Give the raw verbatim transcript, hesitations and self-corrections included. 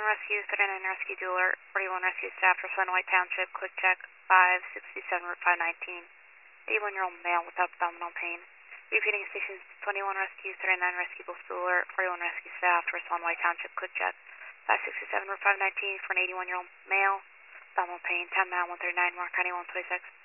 Rescue, thirty-nine Rescue Dueler, forty-one Rescue Staff for Sun White Township, quick check, five sixty-seven Route five nineteen. eighty-one-year-old male with abdominal pain. Repeating stations twenty-one Rescue, thirty-nine Rescue Both Dueler, forty-one Rescue Staff for Sun White Township, quick check, five sixty-seven Route five nineteen for an eighty-one-year-old male, abdominal pain, ten mile, one thirty-nine, Mark County one twenty-six.